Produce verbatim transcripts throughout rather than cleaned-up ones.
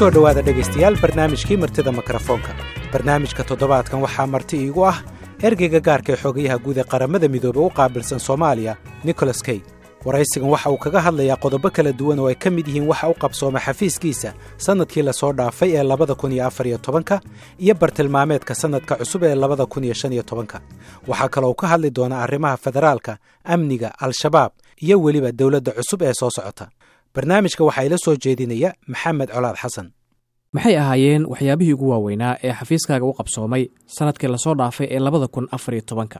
kusoo dhowaada dhegaystayaal barnaamijkii martida mikrofoonka. barnaamijka toddobaadkan waxaa marti iigu ah ergeyga gaarka ee xogayaha guud ee qaramada midoobey u qaabilsan Soomaaliya Nicholas Kay. waraysigan waxa uu kaga hadlayaa qodobo kala duwan oo ay ka mid yihiin waxa uu qabsoomay xafiiskiisa sanadkii la soo dhaafay ee labada kun iyo afar iyo tobanka iyo bartilmaameedka sanadka cusub ee labada kun iyo shan iyo tobanka. waxaa kale oo ka hadli doona arrimaha federaalka, amniga, al-shabaab iyo weliba dawladda cusub ee soo socota. barnaamijka waxaa ila soo jeedinaya Maxamed Colaad Xasan. maxay ahaayeen waxyaabihii ugu waaweynaa ee xafiiskaaga u qabsoomay sanadkii la soo dhaafay ee labada kun afar iyo tobanka?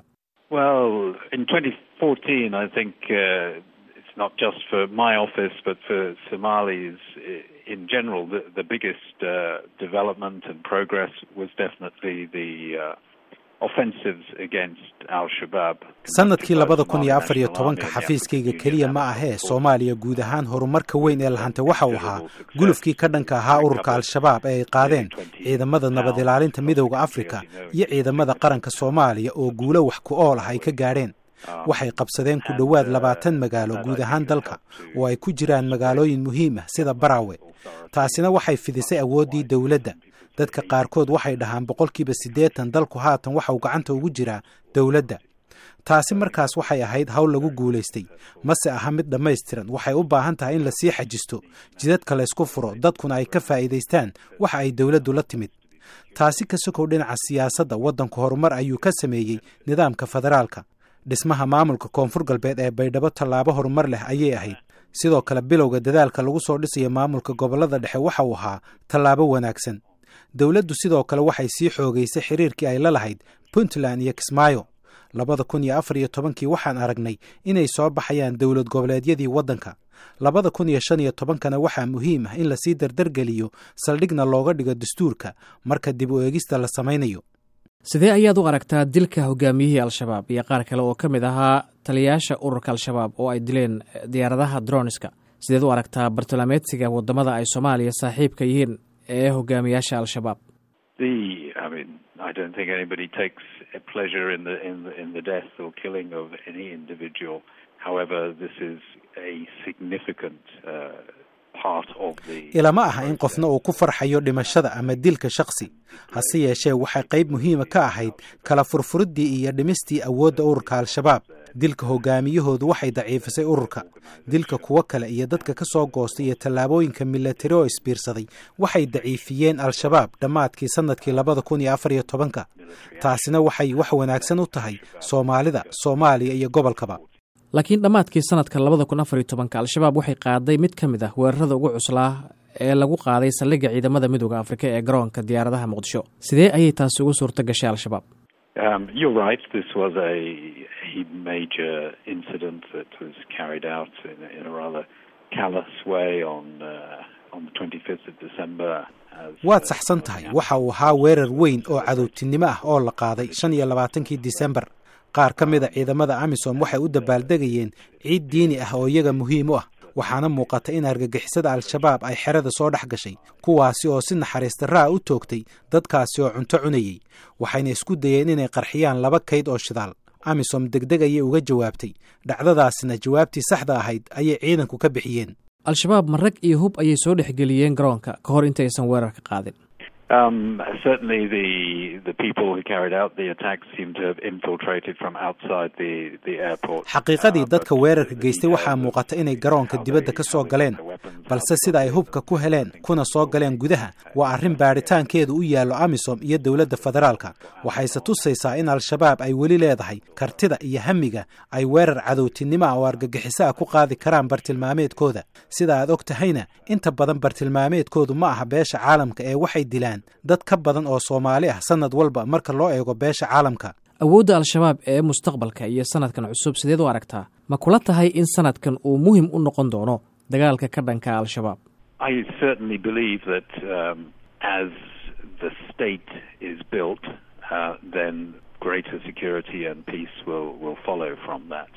Well, in twenty fourteen, I think uh, it's not just for my office, but for Somalis in general, the, the biggest uh, development and progress was definitely the uh, offensives against al-Shabaab. sanadkii labada kun iyo afar iyo tobanka xafiiskayga keliya ma ahee Soomaaliya guud ahaan horumarka weyn ee lahanta waxa uu ahaa gulufkii ka dhanka ahaa ururka al-Shabaab ee ay qaadeen ciidamada nabad ilaalinta midowga Afrika iyo ciidamada qaranka Soomaaliya oo guulo wax ku ool ah ay ka gaareen. waxay qabsadeen ku dhowaad labaatan magaalo guud ahaan dalka oo ay ku jiraan magaalooyin muhiim ah sida Barawe. taasina waxay fidisay awooddii dawladda. dadka qaarkood waxay dhahaan boqolkiiba siddeetan dalku haatan waxa uu gacanta ugu jiraa dawladda. taasi markaas waxay ahayd hawl lagu guulaystay, mase aha mid dhammaystiran. waxay u baahan tahay in la sii xajisto, jidadka la isku furo, dadkuna ay ka faa'iidaystaan waxa ay dawladdu la timid. taasi ka sokow dhinaca siyaasadda, waddanku horumar ayuu ka sameeyey nidaamka federaalka. dhismaha maamulka koonfur galbeed ee Baydhabo tallaabo horumar leh ayay ahayd. sidoo kale bilowga dadaalka lagu soo dhisayo maamulka gobollada dhexe waxa uu ahaa tallaabo wanaagsan. dawladdu sidoo kale waxay sii xoogaysay xiriirkii ay la lahayd Puntland iyo Kismaayo. labada kun iyo afar iyo tobankii waxaan aragnay inay soo baxayaan dawlad goboleedyadii waddanka. labada kun iyo shan iyo tobankana waxaa muhiim ah in lasii dardargeliyo saldhigna looga dhigo dastuurka marka dib u eegista la samaynayo. sidee ayaad u aragtaa dilka hogaamiyihii al-shabaab iyo qaar kale oo ka mid ahaa taliyayaasha ururka al-shabaab oo ay dileen diyaaradaha droniska? sideed u aragtaa bartilmaameedsiga waddamada ay Soomaaliya saaxiibka yihiin ee hogaamiyaasha al-shabaab? The I mean, I don't think anybody takes a pleasure in the in the in the death or killing of any individual. However, this is a significant uh, part of the ilama aha in qofna uu ku farxayo dhimashada ama dilka shakhsi. hase yeeshee waxay qayb muhiima ka ahayd kala furfuridii iyo dhimistii awoodda ururka al-shabaab. dilka hogaamiyahoodu waxay daciifisay ururka. dilka kuwa kale iyo dadka ka soo goostay iyo tallaabooyinka milatari oo isbiirsaday waxay daciifiyeen al-shabaab dhammaadkii sanadkii labada kun iyo afar iyo tobanka. taasina waxay wax wanaagsan u tahay Soomaalida, Soomaaliya iyo gobolkaba. laakiin dhammaadkii sanadka labada kun afar iyo tobanka al-shabaab waxay qaaday mid ka mid ah weerarada ugu cuslaa ee lagu qaaday saldhigga ciidamada midowga Afrika ee garoonka diyaaradaha Muqdisho. sidee ayay taasi ugu suurto gashay al-shabaab? Um, you're right. This was a, a major incident that was carried out in, in a rather callous way on uh, on the twenty-fifth of December. waad saxsan tahay. waxa uu ahaa weerar weyn oo cadowtinimo ah oo la qaaday shan iyo labaatankii December. qaar ka mid a ciidamada AMISOM waxay u dabaaldegayeen ciid diini ah oo iyaga muhiim u ah. waxaana muuqata in argagixisada al-shabaab ay xerada soo dhex gashay, kuwaasi oo si naxariis darraa u toogtay dadkaasi oo cunto cunayay. waxayna isku dayeen inay qarxiyaan laba kayd oo shidaal. AMISOM degdeg ayay uga jawaabtay. dhacdadaasina jawaabtii saxda ahayd ayay ciidanku ka bixiyeen. al-shabaab ma rag iyo hub ayay soo dhexgeliyeen garoonka ka hor intaysan weerarka qaadin? Um, certainly the the people who carried out the attack seem to have infiltrated from outside the the airport. xaqiiqadii dadka weerarka geystay waxaa muuqata inay garoonka dibadda ka soo galeen, balse sida ay hubka ku heleen kuna soo galeen gudaha waa arrin baaritaankeedu u yaallo AMISOM iyo dawladda federaalka. waxayse tusaysaa in al-shabaab ay weli leedahay kartida iyo hamiga ay weerar cadowtinimo ah oo argagixiso ah ku qaadi karaan bartilmaameedkooda. sida aad og tahayna inta badan bartilmaameedkoodu ma aha beesha caalamka ee waxay dilaan dad ka badan oo Soomaali ah sanad walba marka loo eego beesha caalamka. awoodda al-shabaab ee mustaqbalka iyo sanadkan cusub sideed u aragtaa? ma kula tahay in sanadkan uu muhiim u noqon doono dagaalka ka dhanka al-shabaab? I certainly believe that um, as the state is built, uh, then greater security and peace will will follow from that.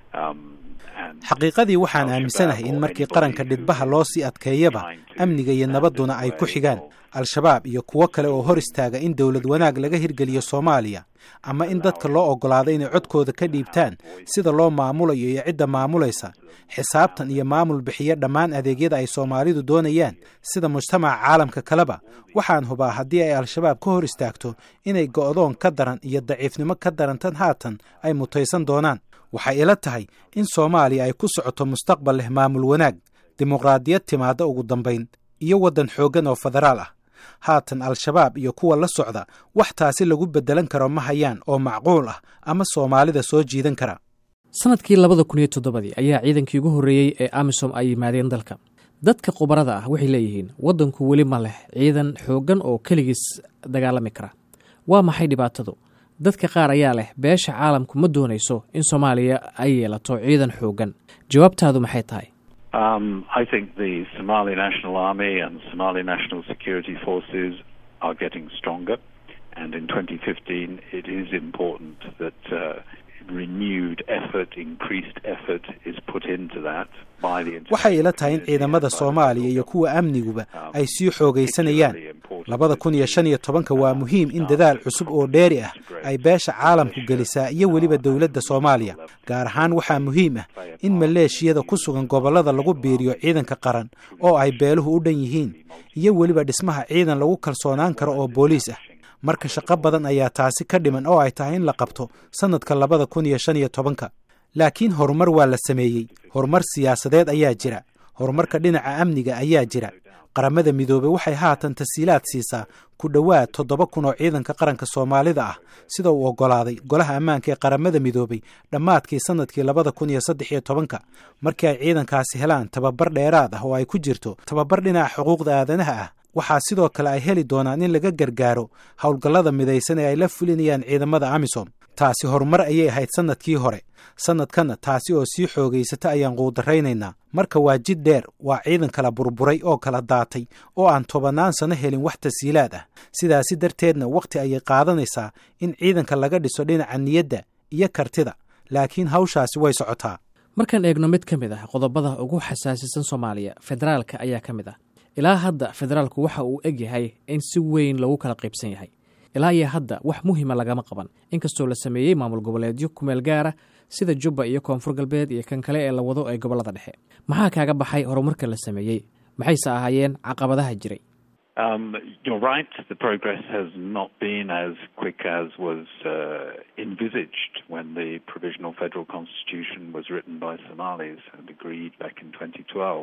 xaqiiqadii waxaan aaminsanahay in markii qaranka dhidbaha loo sii adkeeyaba amniga iyo nabadduna ay ku xigaan al-shabaab iyo kuwo kale oo hor istaaga in dowlad wanaag laga hirgeliyo soomaaliya ama in dadka loo oggolaado inay codkooda ka dhiibtaan sida loo maamulayo iyo cidda maamulaysa xisaabtan iyo maamul bixiya dhammaan adeegyada ay soomaalidu doonayaan sida mujtamaca caalamka kaleba waxaan hubaa haddii ay al-shabaab ka hor istaagto inay go'doon ka daran iyo daciifnimo ka darantan haatan ay mutaysan doonaan waxay ila tahay in soomaaliya ay ku socoto mustaqbal leh maamul wanaag dimuqraadiyad timaadda ugu dambayn iyo waddan xooggan oo federaal ah haatan al-shabaab iyo kuwa la socda wax taasi lagu beddelan karo ma hayaan oo macquul ah ama soomaalida soo jiidan kara sanadkii labada kun iyo toddobadii ayaa ciidankii ugu horreeyey ee amisom ay yimaadeen dalka dadka khubarada ah waxay leeyihiin waddanku weli ma leh ciidan xooggan oo keligiis dagaalami kara waa maxay dhibaatadu dadka qaar ayaa leh beesha caalamku ma doonayso in soomaaliya ay yeelato ciidan xooggan jawaabtaadu maxay tahay Um, I think the Somali National Army and Somali National Security Forces are getting stronger, and in twenty fifteen it is important that uh, renewed effort, increased effort is put into that by the waxay ila tahay in ciidamada Soomaaliya iyo kuwa amniguba ay sii xoogaysanayaan labada kun iyo shan iyo tobanka waa muhiim in dadaal cusub oo dheeri ah ay beesha caalamku gelisaa iyo weliba dowladda Soomaaliya gaar ahaan waxaa muhiim ah in maleeshiyada ku sugan gobolada lagu biiriyo ciidanka qaran oo ay beeluhu u dhan yihiin iyo weliba dhismaha ciidan lagu kalsoonaan karo oo booliis ah marka shaqo badan ayaa taasi ka dhiman oo ay tahay in la qabto sanadka labada kun iyo shan iyo tobanka laakiin horumar waa la sameeyey horumar siyaasadeed ayaa jira horumarka dhinaca amniga ayaa jira qaramada midoobay waxay haatan tasiilaad siisaa ku dhowaad toddoba kun oo ciidanka qaranka Soomaalida ah sida uu oggolaaday golaha ammaanka ee qaramada midoobay dhammaadkii sanadkii labada kun iyo saddex iyo tobanka markii ay ciidankaasi helaan tababar dheeraad ah oo ay ku jirto tababar dhinaca xuquuqda aadanaha ah waxaa sidoo kale ay heli doonaan in laga gargaaro howlgallada midaysan ee ay la fulinayaan ciidamada amisom taasi horumar ayay ahayd sanadkii hore sanadkana taasi oo sii xoogaysata ayaan quudaraynaynaa marka waa jid dheer waa ciidan kala burburay oo kala daatay oo aan tobannaan sano helin wax tasiilaad ah sidaasi darteedna wakhti ayay qaadanaysaa in ciidanka laga dhiso dhinaca niyadda iyo kartida laakiin hawshaasi way socotaa markaan eegno mid ka mid ah qodobada ugu xasaasisan Soomaaliya federaalka ayaa ka mid ah ilaa hadda federaalku waxa uu eg yahay in si weyn lagu kala qaybsan yahay ilaa iyo hadda wax muhiima lagama qaban inkastoo la sameeyey maamul goboleedyo ku meel gaara sida Jubba iyo Koonfur Galbeed iyo kan kale ee la wado ee gobolada dhexe maxaa kaaga baxay horumarka la sameeyey maxayse ahaayeen caqabadaha jiray Um, you're right, the progress has not been as quick as was uh, envisaged when the Provisional Federal Constitution was written by Somalis and agreed back in twenty twelve.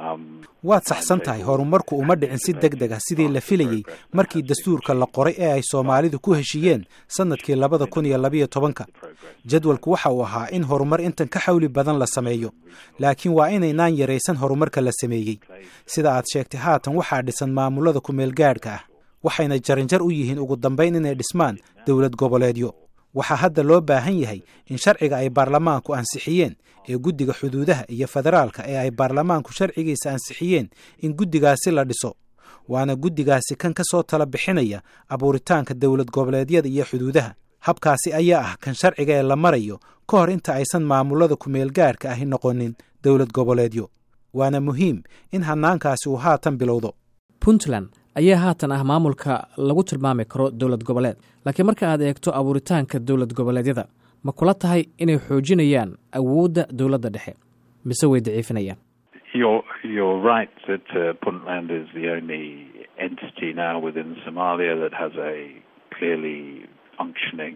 waad saxsan tahay horumarku uma dhicin si degdeg ah sidii la filayey markii dastuurka la qoray ee ay Soomaalidu ku heshiiyeen sanadkii labada kun iyo laba iyo tobanka jadwalku waxa uu ahaa in horumar intan ka xawli badan la sameeyo laakiin waa inaynaan yaraysan horumarka la sameeyey sida aad sheegtay haatan waxaa dhisan maamulada ku meel gaadhka ah waxayna jaranjar u yihiin ugu dambayn inay dhismaan dowlad goboleedyo waxaa hadda loo baahan yahay in sharciga ay baarlamaanku ansixiyeen ee guddiga xuduudaha iyo federaalka ee ay baarlamaanku sharcigiisa ansixiyeen in guddigaasi la dhiso waana guddigaasi kan ka soo tala bixinaya abuuritaanka dowlad goboleedyada iyo xuduudaha habkaasi ayaa ah kan sharciga ee la marayo ka hor inta aysan maamulada ku meel gaadhka ahi noqonin dowlad goboleedyo waana muhiim in hanaankaasi uu haatan bilowdo Puntland ayaa haatan ah maamulka lagu tilmaami karo dowlad goboleed laakiin marka aad eegto abuuritaanka dowlad goboleedyada ma kula tahay inay xoojinayaan awoodda dowladda dhexe mise way daciifinayaan You're, you're right that uh, Puntland is the only entity now within Somalia that has a clearly functioning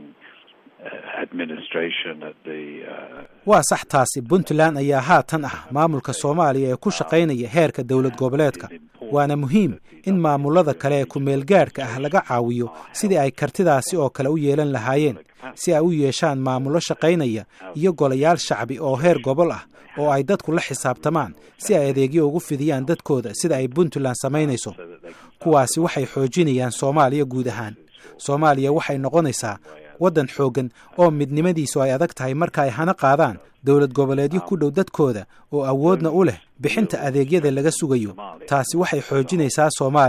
uh, administration at the uh, waa sax taasi Puntland ayaa haatan ah maamulka Soomaaliya ee ku shaqaynaya heerka dowlad goboleedka waana muhiim in maamulada kale ee ku meel gaadhka ah laga caawiyo sidii ay kartidaasi oo kale u yeelan lahaayeen si ay u yeeshaan maamulo shaqaynaya iyo golayaal shacbi oo heer gobol ah oo ay dadku la xisaabtamaan si ay adeegyo ugu fidiyaan dadkooda sida ay Puntland samaynayso kuwaasi waxay xoojinayaan Soomaaliya guud ahaan Soomaaliya waxay noqonaysaa waddan xooggan oo midnimadiisu ay adag tahay marka ay hana qaadaan dowlad goboleedyo ku dhow dadkooda oo awoodna u leh bixinta adeegyada laga sugayo taasi waxay xoojinaysaa Soomaaliya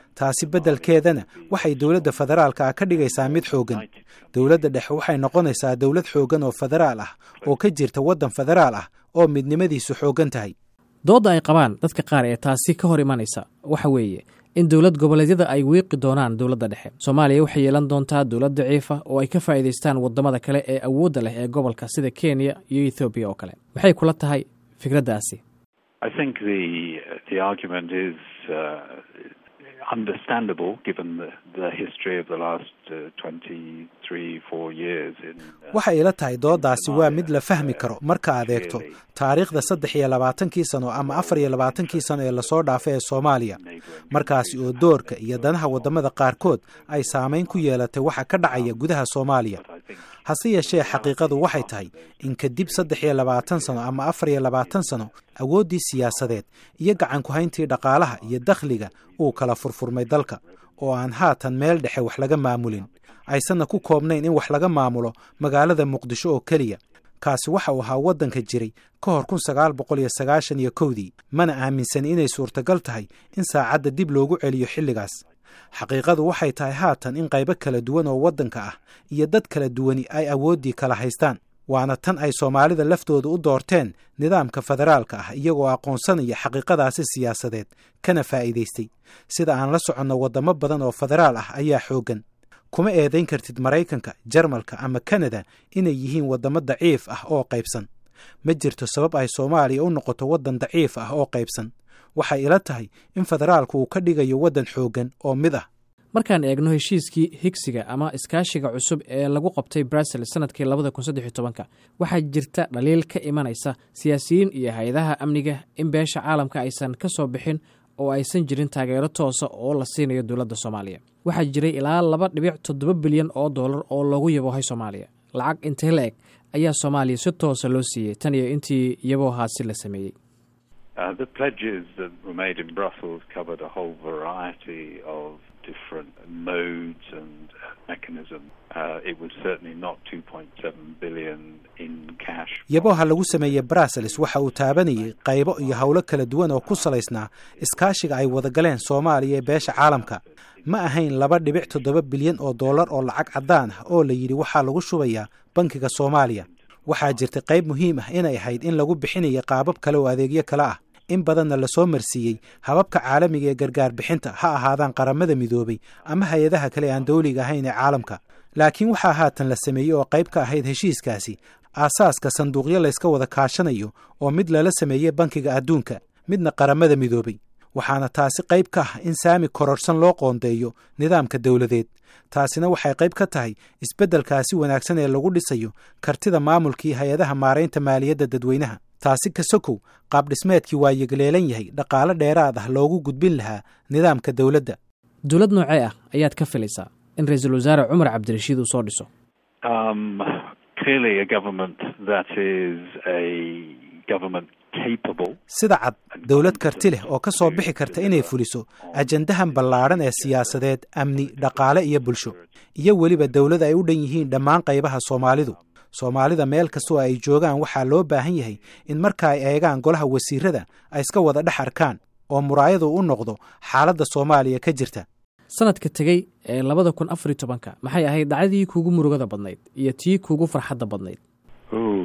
taasi beddelkeedana waxay dowladda federaalka ah ka dhigaysaa mid xooggan. dowladda dhexe waxay noqonaysaa dowlad xooggan oo federaal ah oo ka jirta waddan federaal ah oo midnimadiisu xooggan tahay. doodda ay qabaan dadka qaar ee taasi ka hor imanaysa waxa weeye in dowlad goboleedyada ay wiiqi doonaan dowladda dhexe. soomaaliya waxay yeelan doontaa dowlad daciifa oo ay ka faa'iidaystaan waddamada kale ee awoodda leh ee gobolka sida kenya iyo ethoobiya oo kale. maxay kula tahay fikraddaasi? I think the the argument is uh, understandable given the, the history of the last uh, twenty-three four years in uh, waxay ila tahay doodaasi waa mid la fahmi karo marka aad eegto taariikhda saddex iyo labaatankii sano ama afar iyo labaatankii sano ee lasoo dhaafay ee Soomaaliya, markaasi oo doorka iyo danaha wadamada qaarkood ay saameyn ku yeelatay waxa ka dhacaya gudaha Soomaaliya. hase yeeshee xaqiiqadu waxay tahay in kadib saddex iyo labaatan sano ama afar iyo labaatan sano awooddii siyaasadeed iyo gacan ku hayntii dhaqaalaha iyo dakhliga uu kala furfurmay dalka oo aan haatan meel dhexe wax laga maamulin, aysanna ku koobnayn in wax laga maamulo magaalada Muqdisho oo keliya. kaasi waxa uu ahaa waddanka jiray ka hor kun sagaal boqol iyo sagaashan iyo kowdii, mana aaminsan inay suurtagal tahay in saacadda dib loogu celiyo xilligaas. xaqiiqadu waxay tahay haatan in qaybo kala duwan oo waddanka ah iyo dad kala duwani ay awooddii kala haystaan, waana tan ay Soomaalida laftooda u doorteen nidaamka federaalka ah iyagoo aqoonsanaya xaqiiqadaasi siyaasadeed kana faa'iidaystay. sida aan la soconno waddamo badan oo federaal ah ayaa xooggan. kuma eedayn kartid Maraykanka, Jarmalka ama Canada inay yihiin waddamo daciif ah oo qaybsan. ma jirto sabab ay Soomaaliya u noqoto waddan daciif ah oo qaybsan. waxay ila tahay in federaalku uu ka dhigayo waddan xooggan oo mid ah. markaan eegno heshiiskii higsiga ama iskaashiga cusub ee lagu qabtay Brussels sanadkii labada kun saddex iyo tobanka, waxaa jirta dhaliil ka imanaysa siyaasiyiin iyo hay'adaha amniga in beesha caalamka aysan ka soo bixin oo aysan jirin taageero toosa oo la siinayo dowladda Soomaaliya. waxaa jiray ilaa laba dhibic toddoba bilyan oo dollar oo loogu yaboohay Soomaaliya. lacag intee la eg ayaa Soomaaliya si toosa loo siiyey tan iyo intii yaboohaasi la sameeyey? Uh, the pledges that were made in Brussels covered a whole variety of different modes and mechanisms. Uh, it was certainly not two point seven billion in cash. Yabooha lagu sameeyay Brussels waxa uu taabanayay qaybo iyo hawlo kala duwan oo ku salaysnaa iskaashiga ay wada galeen Soomaaliya ee beesha caalamka. ma ahayn laba dhibic toddoba bilyan oo dollar oo lacag cadaan ah oo la yiri waxa lagu shubayaa bankiga Soomaaliya. waxaa jirtay qayb muhiim ah inay ahayd in lagu bixinayo qaabab kale oo adeegyo kale ah. in badanna la soo marsiiyey hababka caalamiga ee gargaar bixinta ha ahaadaan qaramada midoobay ama hay'adaha kale aan dawliga ahayn ee caalamka. laakiin waxaa haatan la sameeyey oo qayb ka ahayd heshiiskaasi aasaaska sanduuqyo la iska wada kaashanayo oo mid lala sameeyey bankiga adduunka, midna qaramada midoobay. waxaana taasi qayb ka ah in saami kororsan loo qoondeeyo nidaamka dawladeed. taasina waxay qayb ka tahay isbeddelkaasi wanaagsan ee lagu dhisayo kartida maamulkii hay'adaha maaraynta maaliyadda dadweynaha. taasi ka sokow qaab dhismeedkii waa yegleelan yahay dhaqaale dheeraad ah loogu gudbin lahaa nidaamka dawladda. dowlad noocee ah ayaad ka filaysaa in ra'iisul wasaare Cumar Cabdirashiid uu soo dhiso? Um, clearly a government that is a government capable. sida cad dawlad karti leh oo ka soo bixi karta inay fuliso ajandahan ballaaran ee siyaasadeed, amni, dhaqaale iyo bulsho, iyo weliba dawlad ay u dhan yihiin dhammaan qaybaha Soomaalidu. Soomaalida meel kastoo ay joogaan waxaa loo baahan yahay in marka ay eegaan golaha wasiirada ay iska wada dhex arkaan oo muraayadu u noqdo xaaladda Soomaaliya ka jirta. sanadka tegey ee labada kun afar iyo tobanka maxay ahayd dhacdadii kuugu murugada badnayd iyo tii kuugu farxadda badnayd? Oh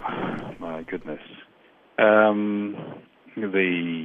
my goodness. Um, the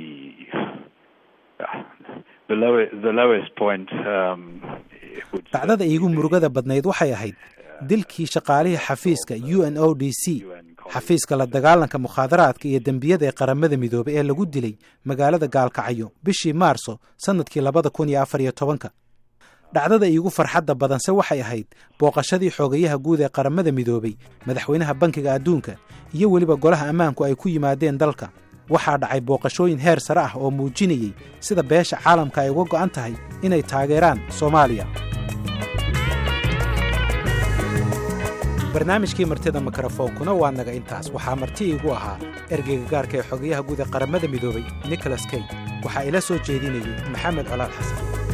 the lowest the lowest point um dhacdada iigu murugada badnayd waxay ahayd dilkii shaqaalihii xafiiska U N O D C, xafiiska la dagaalanka mukhaadaraadka iyo dembiyada ee qaramada midoobay ee lagu dilay magaalada Gaalkacyo bishii Maarso sanadkii labada kun iyo afar iyo tobanka. dhacdada iigu farxadda badanse waxay ahayd booqashadii xogayaha guud ee qaramada midoobay, madaxweynaha bankiga adduunka iyo weliba golaha ammaanku ay ku yimaadeen dalka. waxaa dhacay booqashooyin heer sare ah oo muujinayay sida beesha caalamka ay uga go'an tahay inay taageeraan Soomaaliya. barnaamijkii martida mikrofoonkuna waa naga intaas. waxaa marti iigu ahaa ergeyga gaarka ee xogayaha guud ee qaramada midoobay Nicholas Kay. waxaa ila soo jeedinayay Maxamed Colaad Xasan.